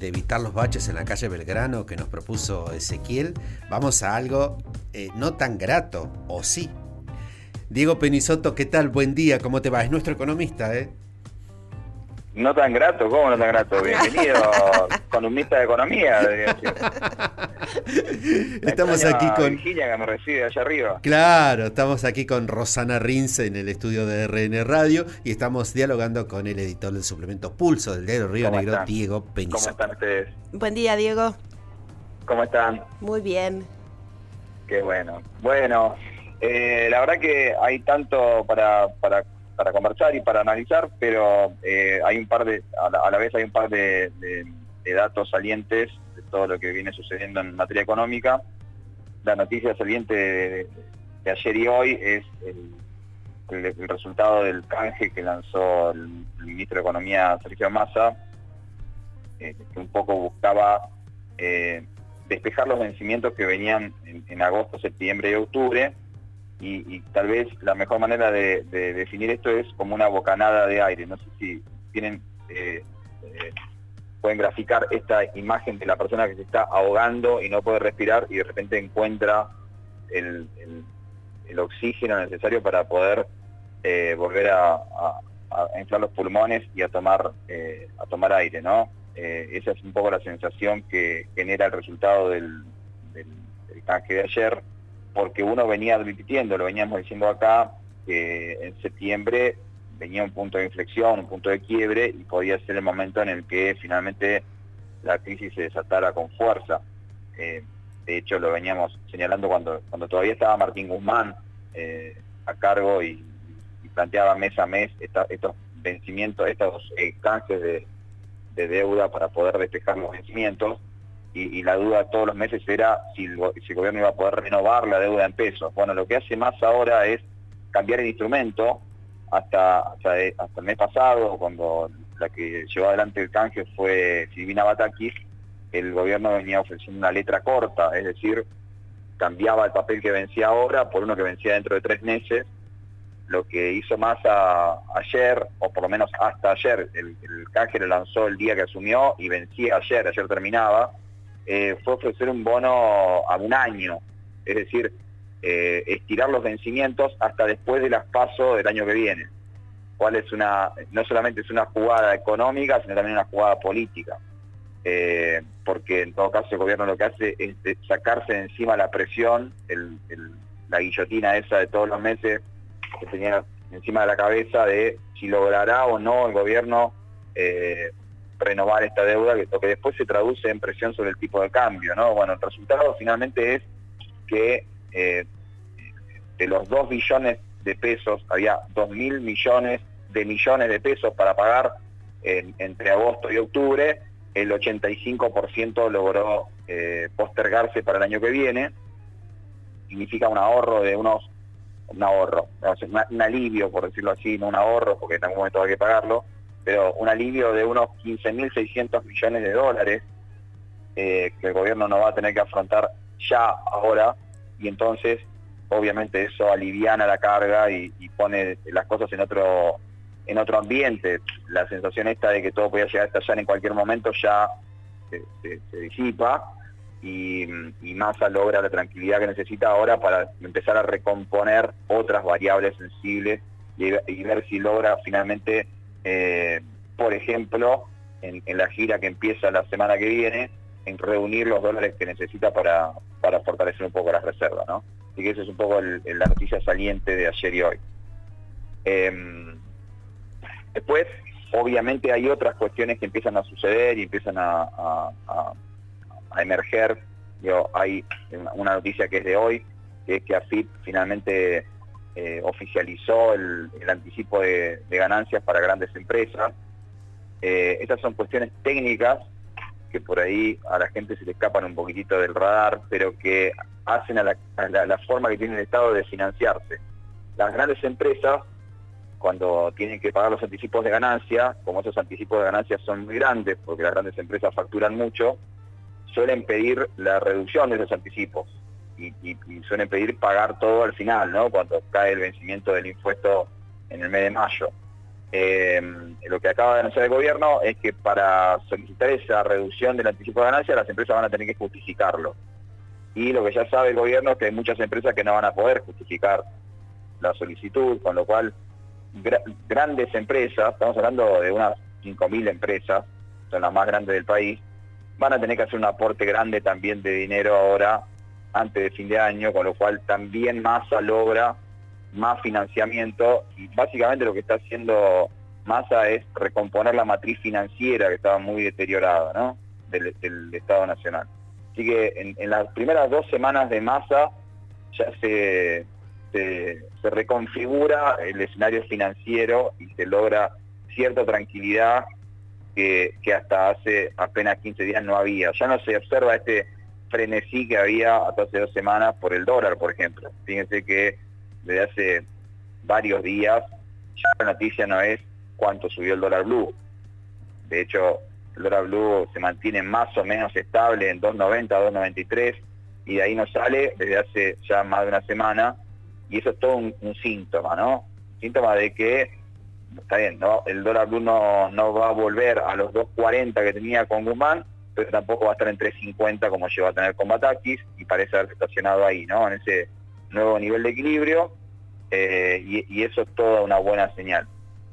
de evitar los baches en la calle Belgrano que nos propuso Ezequiel, vamos a algo no tan grato, ¿o sí? Diego Penisoto, ¿qué tal? Buen día, ¿cómo te va? Es nuestro economista, ¿eh? No tan grato, ¿cómo no tan grato? Bienvenido, columnista de economía, debería decir. Estamos aquí con Virginia, que me recibe allá arriba. Claro, estamos aquí con Rosana Rince en el estudio de RN Radio y estamos dialogando con el editor del suplemento Pulso del diario Río Negro, están? Diego Penisoto. ¿Cómo están ustedes? Buen día, Diego. ¿Cómo están? Muy bien. Qué bueno. Bueno, la verdad que hay tanto para conversar y para analizar, pero hay un par de, a la vez hay un par de datos salientes de todo lo que viene sucediendo en materia económica. La noticia saliente de ayer y hoy es el resultado del canje que lanzó el ministro de Economía, Sergio Massa, que un poco buscaba despejar los vencimientos que venían en agosto, septiembre y octubre, y tal vez la mejor manera de definir esto es como una bocanada de aire. No sé si tienen pueden graficar esta imagen de la persona que se está ahogando y no puede respirar y de repente encuentra el oxígeno necesario para poder volver a inflar los pulmones y a tomar aire, ¿no? Esa es un poco la sensación que genera el resultado del canje de ayer, porque uno venía advirtiendo, lo veníamos diciendo acá, que en septiembre venía un punto de inflexión, un punto de quiebre, y podía ser el momento en el que finalmente la crisis se desatara con fuerza. De hecho, lo veníamos señalando cuando todavía estaba Martín Guzmán a cargo y planteaba mes a mes estos vencimientos, estos canjes de deuda para poder despejar los vencimientos, y la duda todos los meses era si el gobierno iba a poder renovar la deuda en pesos. Bueno, lo que hace más ahora es cambiar el instrumento. Hasta el mes pasado, cuando la que llevó adelante el canje fue Silvina Batakis, el gobierno venía ofreciendo una letra corta, es decir, cambiaba el papel que vencía ahora por uno que vencía dentro de 3 meses. Lo que hizo Massa ayer, o por lo menos hasta ayer, el canje lo lanzó el día que asumió y vencía ayer terminaba, fue ofrecer un bono a un año, es decir, estirar los vencimientos hasta después de las PASO del año que viene, cual es no solamente es una jugada económica, sino también una jugada política, porque en todo caso el gobierno lo que hace es sacarse de encima la presión, la guillotina esa de todos los meses que tenía encima de la cabeza de si logrará o no el gobierno renovar esta deuda, lo que después se traduce en presión sobre el tipo de cambio, ¿no? Bueno, el resultado finalmente es que de los 2 billones de pesos, había 2.000 millones de pesos para pagar entre agosto y octubre. El 85% logró postergarse para el año que viene. Significa un ahorro de un alivio, por decirlo así, no un ahorro, porque en algún momento hay que pagarlo, pero un alivio de unos 15.600 millones de dólares que el gobierno no va a tener que afrontar ya ahora, y entonces obviamente eso aliviana la carga y pone las cosas en otro ambiente. La sensación esta de que todo podía llegar a estallar en cualquier momento ya se disipa, y Massa logra la tranquilidad que necesita ahora para empezar a recomponer otras variables sensibles y ver si logra finalmente, por ejemplo, en la gira que empieza la semana que viene, en reunir los dólares que necesita para fortalecer un poco las reservas, ¿no? Así que eso es un poco la noticia saliente de ayer y hoy. Después, obviamente, hay otras cuestiones que empiezan a suceder y empiezan a emerger. Hay una noticia que es de hoy, que es que AFIP finalmente oficializó el anticipo de ganancias para grandes empresas. Estas son cuestiones técnicas que por ahí a la gente se le escapan un poquitito del radar, pero que hacen a la forma que tiene el Estado de financiarse. Las grandes empresas, cuando tienen que pagar los anticipos de ganancia, como esos anticipos de ganancia son muy grandes, porque las grandes empresas facturan mucho, suelen pedir la reducción de esos anticipos y suelen pedir pagar todo al final, ¿no? Cuando cae el vencimiento del impuesto en el mes de mayo. Lo que acaba de anunciar el gobierno es que para solicitar esa reducción del anticipo de ganancia, las empresas van a tener que justificarlo. Y lo que ya sabe el gobierno es que hay muchas empresas que no van a poder justificar la solicitud, con lo cual grandes empresas, estamos hablando de unas 5.000 empresas, son las más grandes del país, van a tener que hacer un aporte grande también de dinero ahora, antes de fin de año, con lo cual también Massa logra más financiamiento, y básicamente lo que está haciendo Massa es recomponer la matriz financiera que estaba muy deteriorada, ¿no?, del Estado Nacional. Así que en las primeras 2 semanas de Massa ya se reconfigura el escenario financiero y se logra cierta tranquilidad que hasta hace apenas 15 días no había. Ya no se observa este frenesí que había hasta hace 2 semanas por el dólar, por ejemplo. Fíjense que desde hace varios días ya la noticia no es cuánto subió el dólar blue. De hecho, el dólar blue se mantiene más o menos estable en 2.90, 2.93, y de ahí no sale desde hace ya más de una semana, y eso es todo un síntoma, ¿no? Un síntoma de que, está bien, ¿no?, el dólar blue no va a volver a los 2.40 que tenía con Guzmán, pero tampoco va a estar en 3.50 como llegó a tener con Batakis, y parece haber estacionado ahí, ¿no?, en ese nuevo nivel de equilibrio, y eso es toda una buena señal.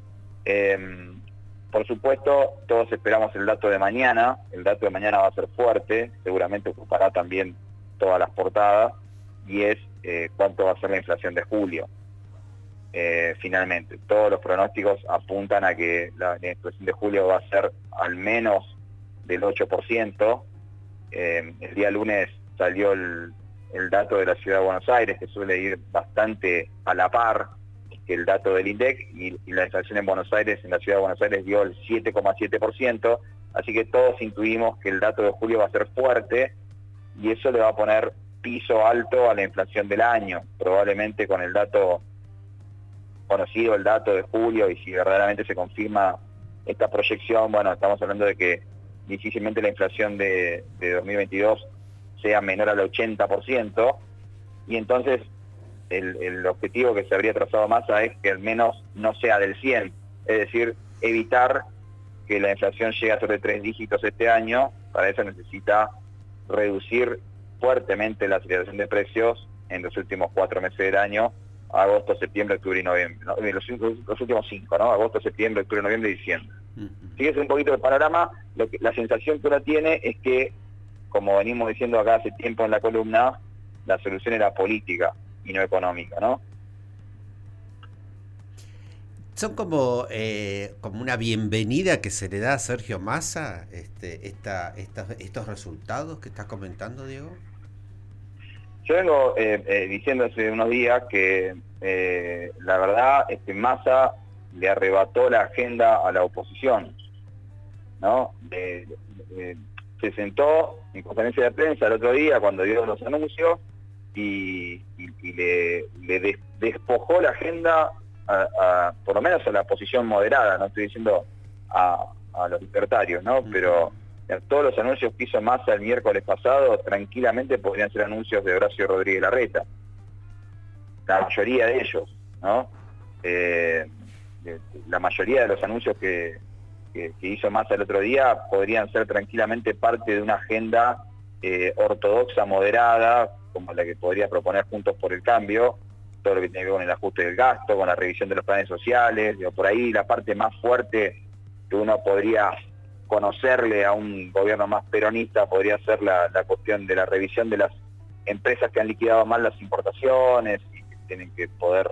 Por supuesto, todos esperamos el dato de mañana. El dato de mañana va a ser fuerte, seguramente ocupará también todas las portadas, y es cuánto va a ser la inflación de julio. Finalmente, todos los pronósticos apuntan a que la inflación de julio va a ser al menos del 8%. El día lunes salió el dato de la Ciudad de Buenos Aires, que suele ir bastante a la par que el dato del INDEC, y la inflación en Buenos Aires, en la Ciudad de Buenos Aires, dio el 7,7%, así que todos intuimos que el dato de julio va a ser fuerte, y eso le va a poner piso alto a la inflación del año, probablemente con el dato conocido, el dato de julio, y si verdaderamente se confirma esta proyección, bueno, estamos hablando de que difícilmente la inflación de 2022 sea menor al 80%, y entonces el objetivo que se habría trazado Massa es que al menos no sea del 100, es decir, evitar que la inflación llegue a sobre 3 dígitos este año. Para eso necesita reducir fuertemente la aceleración de precios en los últimos 4 meses del año, agosto, septiembre, octubre y noviembre, ¿no? Los últimos 5, ¿no? Agosto, septiembre, octubre, noviembre y diciembre. Fíjese un poquito el panorama. La sensación que uno tiene es que, como venimos diciendo acá hace tiempo en la columna, la solución era política y no económica, ¿no? Son como una bienvenida que se le da a Sergio Massa estos resultados que estás comentando, Diego. Yo vengo diciendo hace unos días que la verdad es que Massa le arrebató la agenda a la oposición, ¿no? Se sentó en conferencia de prensa el otro día cuando dio los anuncios y le despojó la agenda por lo menos a la oposición moderada, no estoy diciendo a los libertarios, ¿no? Pero todos los anuncios que hizo Massa el miércoles pasado tranquilamente podrían ser anuncios de Horacio Rodríguez Larreta, la mayoría de ellos, ¿no? La mayoría de los anuncios que hizo Massa el otro día podrían ser tranquilamente parte de una agenda ortodoxa, moderada, como la que podría proponer Juntos por el Cambio, todo lo que tiene que ver con el ajuste del gasto, con la revisión de los planes sociales, digo, por ahí la parte más fuerte que uno podría conocerle a un gobierno más peronista podría ser la cuestión de la revisión de las empresas que han liquidado mal las importaciones y que tienen que poder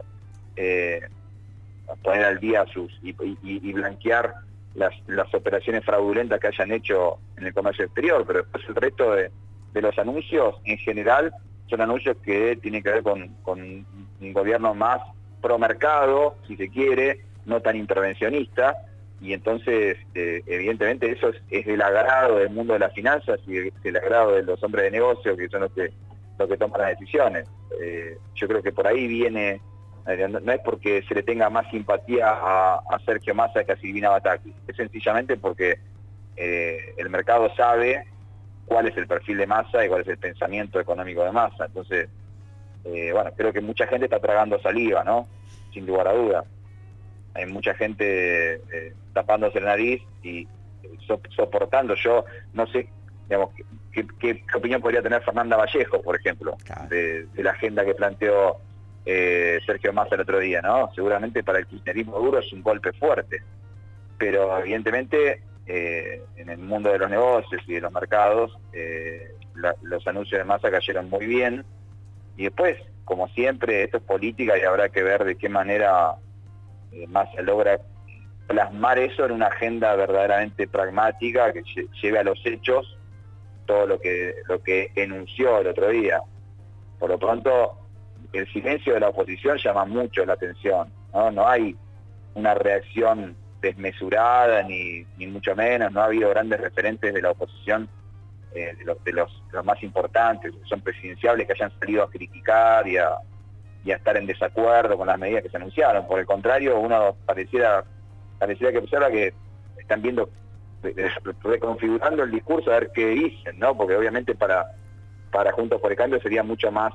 poner al día y blanquear las operaciones fraudulentas que hayan hecho en el comercio exterior. Pero después el resto de los anuncios en general son anuncios que tienen que ver con un gobierno más pro mercado, si se quiere, no tan intervencionista, y entonces evidentemente eso es del agrado del mundo de las finanzas y del agrado de los hombres de negocio, que son los que toman las decisiones. Yo creo que por ahí viene, no es porque se le tenga más simpatía a Sergio Massa que a Silvina Batakis, es sencillamente porque el mercado sabe cuál es el perfil de Massa y cuál es el pensamiento económico de Massa. Entonces, bueno, creo que mucha gente está tragando saliva, ¿no? Sin lugar a duda. hay mucha gente tapándose la nariz y soportando. Yo no sé, digamos, qué opinión podría tener Fernanda Vallejo, por ejemplo, Claro. de la agenda que planteó Sergio Massa el otro día, ¿no? Seguramente para el kirchnerismo duro es un golpe fuerte, pero evidentemente en el mundo de los negocios y de los mercados los anuncios de Massa cayeron muy bien, y después, como siempre, esto es política y habrá que ver de qué manera Massa logra plasmar eso en una agenda verdaderamente pragmática que lleve a los hechos todo lo que enunció el otro día. Por lo pronto, el silencio de la oposición llama mucho la atención, ¿no? No hay una reacción desmesurada, ni mucho menos. No ha habido grandes referentes de la oposición, de los más importantes, que son presidenciables, que hayan salido a criticar y a estar en desacuerdo con las medidas que se anunciaron. Por el contrario, uno pareciera que observa que están viendo, reconfigurando el discurso a ver qué dicen, ¿no? Porque obviamente para Juntos por el Cambio sería mucho más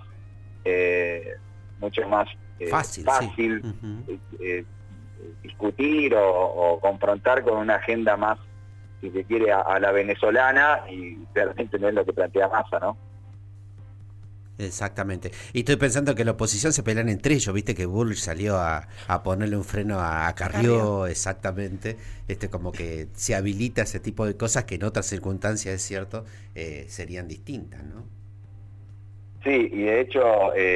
fácil sí. Discutir o confrontar con una agenda más, si se quiere, a la venezolana, y realmente no es lo que plantea Massa, ¿no? Exactamente. Y estoy pensando que la oposición se pelean entre ellos, viste que Bullrich salió a ponerle un freno a Carrió, exactamente. Como que se habilita ese tipo de cosas que en otras circunstancias, es cierto, serían distintas, ¿no? Sí, y de hecho,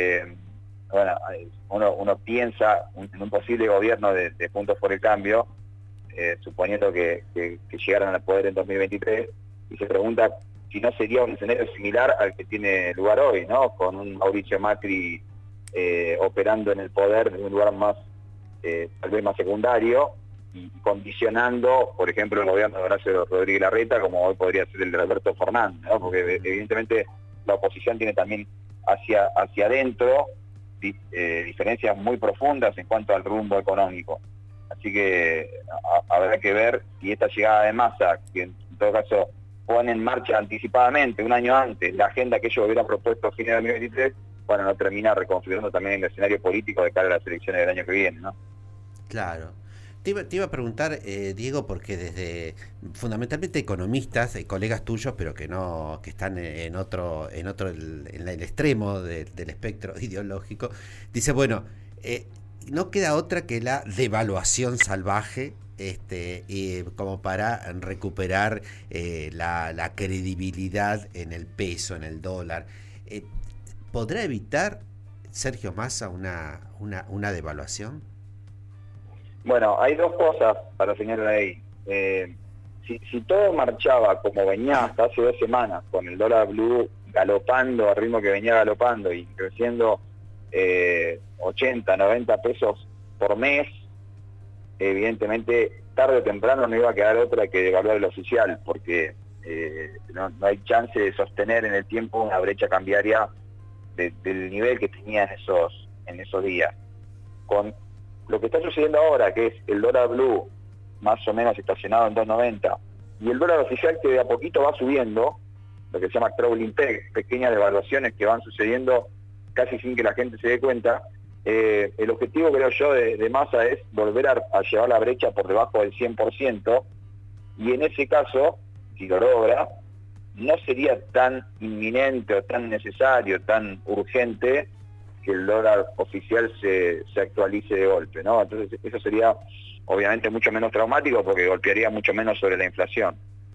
bueno, uno piensa en un posible gobierno de Juntos por el Cambio, suponiendo que llegaran al poder en 2023, y se pregunta si no sería un escenario similar al que tiene lugar hoy, ¿no? Con un Mauricio Macri operando en el poder desde un lugar más, tal vez más secundario, y condicionando, por ejemplo, el gobierno de Horacio Rodríguez Larreta, como hoy podría ser el de Alberto Fernández, ¿no? Porque evidentemente la oposición tiene también hacia adentro diferencias muy profundas en cuanto al rumbo económico. Así que habrá que ver si esta llegada de Massa, que en todo caso pone en marcha anticipadamente, un año antes, la agenda que ellos hubieran propuesto a fines de 2023, bueno, no termina reconfigurando también el escenario político de cara a las elecciones del año que viene, ¿no? Claro. Te iba a preguntar, Diego, porque desde fundamentalmente economistas, colegas tuyos, pero que están en el extremo del espectro ideológico, dice, bueno, no queda otra que la devaluación salvaje, como para recuperar la credibilidad en el peso, en el dólar. ¿Podrá evitar Sergio Massa una devaluación? Bueno, hay dos cosas para señalar ahí. Si todo marchaba como venía hasta hace 2 semanas, con el dólar blue galopando al ritmo que venía galopando y creciendo 80, 90 pesos por mes, evidentemente tarde o temprano no iba a quedar otra que devaluar el oficial, porque no hay chance de sostener en el tiempo una brecha cambiaria del nivel que tenía en esos días. Con lo que está sucediendo ahora, que es el dólar blue más o menos estacionado en 2.90, y el dólar oficial que de a poquito va subiendo, lo que se llama crawling peg, pequeñas devaluaciones que van sucediendo casi sin que la gente se dé cuenta. El objetivo, creo yo, de Massa es volver a llevar la brecha por debajo del 100%, y en ese caso, si lo logra, no sería tan inminente o tan necesario, tan urgente que el dólar oficial se actualice de golpe, ¿no? Entonces eso sería obviamente mucho menos traumático, porque golpearía mucho menos sobre la inflación.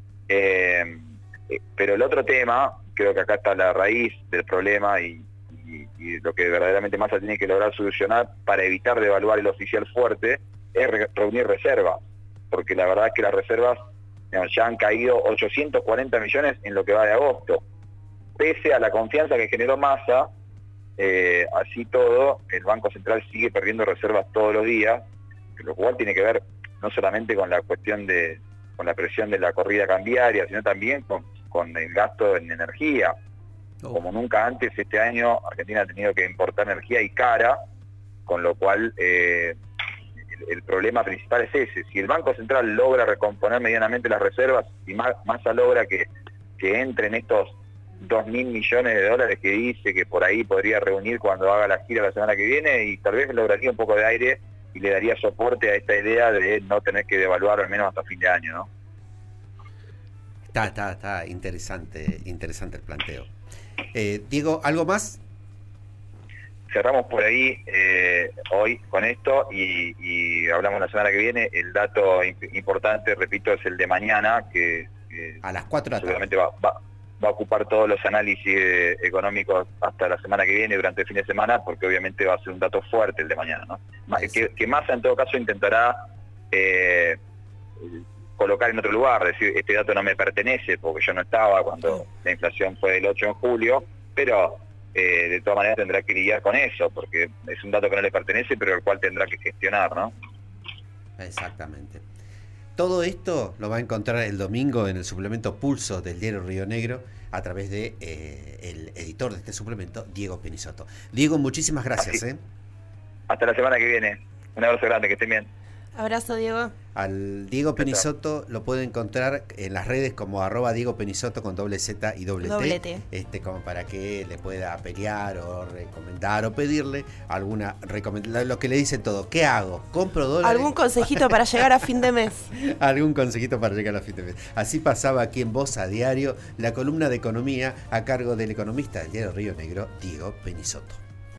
Pero el otro tema, creo que acá está la raíz del problema y lo que verdaderamente Massa tiene que lograr solucionar para evitar devaluar el oficial fuerte, es reunir reservas, porque la verdad es que las reservas, digamos, ya han caído 840 millones en lo que va de agosto. Pese a la confianza que generó Massa, así todo, el Banco Central sigue perdiendo reservas todos los días, lo cual tiene que ver no solamente con la cuestión con la presión de la corrida cambiaria, sino también con el gasto en energía. Como nunca antes, este año Argentina ha tenido que importar energía y cara, con lo cual el problema principal es ese. Si el Banco Central logra recomponer medianamente las reservas y Massa logra que entren estos 2.000 millones de dólares que dice que por ahí podría reunir cuando haga la gira la semana que viene, y tal vez lograría un poco de aire le daría soporte a esta idea de no tener que devaluar al menos hasta fin de año, ¿no? Está interesante el planteo. Diego, ¿algo más? Cerramos por ahí hoy con esto y hablamos la semana que viene. El dato importante, repito, es el de mañana, que a las 4 de la tarde. seguramente va a ocupar todos los análisis económicos hasta la semana que viene, durante el fin de semana, porque obviamente va a ser un dato fuerte el de mañana, ¿no? Que Massa en todo caso intentará colocar en otro lugar, decir, este dato no me pertenece porque yo no estaba cuando la inflación fue del 8 en julio, pero de todas maneras tendrá que lidiar con eso, porque es un dato que no le pertenece, pero el cual tendrá que gestionar, ¿no? Exactamente. Todo esto lo va a encontrar el domingo en el suplemento Pulso del diario Río Negro a través de el editor de este suplemento, Diego Penizzotto. Diego, muchísimas gracias. Hasta la semana que viene. Un abrazo grande, que estén bien. Abrazo, Diego. Al Diego Penizzotto lo puede encontrar en las redes como @Diego Penizzotto con Z y T, como para que le pueda pelear o recomendar o pedirle alguna recomendación. Lo que le dicen todo, ¿qué hago? ¿Compro dólares? ¿Algún consejito para llegar a fin de mes? Algún consejito para llegar a fin de mes. Así pasaba aquí en Voz a Diario, la columna de economía a cargo del economista del diario Río Negro, Diego Penizzotto.